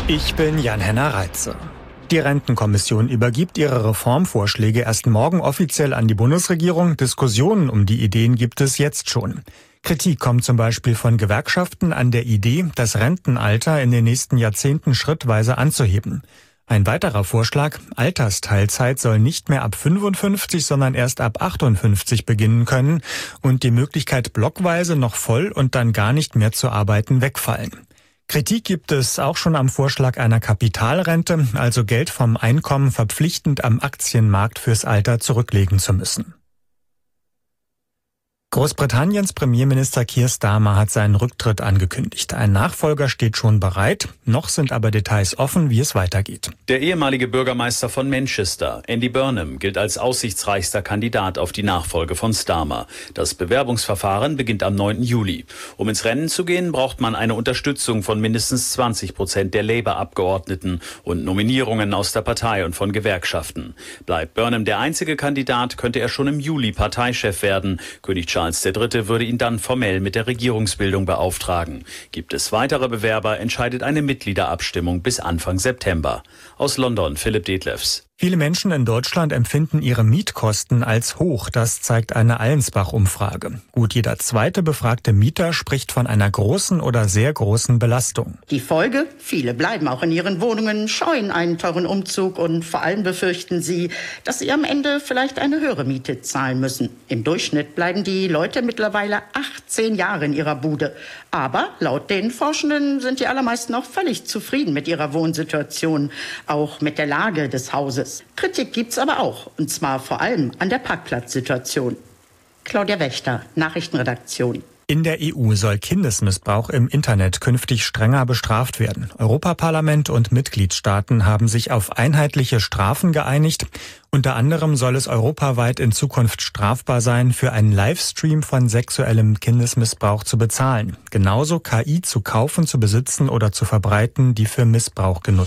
Ich bin Jan-Henner Reitze. Die Rentenkommission übergibt ihre Reformvorschläge erst morgen offiziell an die Bundesregierung. Diskussionen um die Ideen gibt es jetzt schon. Kritik kommt zum Beispiel von Gewerkschaften an der Idee, das Rentenalter in den nächsten Jahrzehnten schrittweise anzuheben. Ein weiterer Vorschlag, Altersteilzeit soll nicht mehr ab 55, sondern erst ab 58 beginnen können und die Möglichkeit, blockweise noch voll und dann gar nicht mehr zu arbeiten, wegfallen. Kritik gibt es auch schon am Vorschlag einer Kapitalrente, also Geld vom Einkommen verpflichtend am Aktienmarkt fürs Alter zurücklegen zu müssen. Großbritanniens Premierminister Keir Starmer hat seinen Rücktritt angekündigt. Ein Nachfolger steht schon bereit, noch sind aber Details offen, wie es weitergeht. Der ehemalige Bürgermeister von Manchester, Andy Burnham, gilt als aussichtsreichster Kandidat auf die Nachfolge von Starmer. Das Bewerbungsverfahren beginnt am 9. Juli. Um ins Rennen zu gehen, braucht man eine Unterstützung von mindestens 20% der Labour-Abgeordneten und Nominierungen aus der Partei und von Gewerkschaften. Bleibt Burnham der einzige Kandidat, könnte er schon im Juli Parteichef werden. König Charles III. Würde ihn dann formell mit der Regierungsbildung beauftragen. Gibt es weitere Bewerber, entscheidet eine Mitgliederabstimmung bis Anfang September. Aus London, Philipp Detlefs. Viele Menschen in Deutschland empfinden ihre Mietkosten als hoch. Das zeigt eine Allensbach-Umfrage. Gut jeder zweite befragte Mieter spricht von einer großen oder sehr großen Belastung. Die Folge? Viele bleiben auch in ihren Wohnungen, scheuen einen teuren Umzug und vor allem befürchten sie, dass sie am Ende vielleicht eine höhere Miete zahlen müssen. Im Durchschnitt bleiben die Leute mittlerweile 18 Jahre in ihrer Bude. Aber laut den Forschenden sind die allermeisten auch völlig zufrieden mit ihrer Wohnsituation, auch mit der Lage des Hauses. Kritik gibt's aber auch, und zwar vor allem an der Parkplatzsituation. Claudia Wächter, Nachrichtenredaktion. In der EU soll Kindesmissbrauch im Internet künftig strenger bestraft werden. Europaparlament und Mitgliedstaaten haben sich auf einheitliche Strafen geeinigt. Unter anderem soll es europaweit in Zukunft strafbar sein, für einen Livestream von sexuellem Kindesmissbrauch zu bezahlen. Genauso KI zu kaufen, zu besitzen oder zu verbreiten, die für Missbrauch genutzt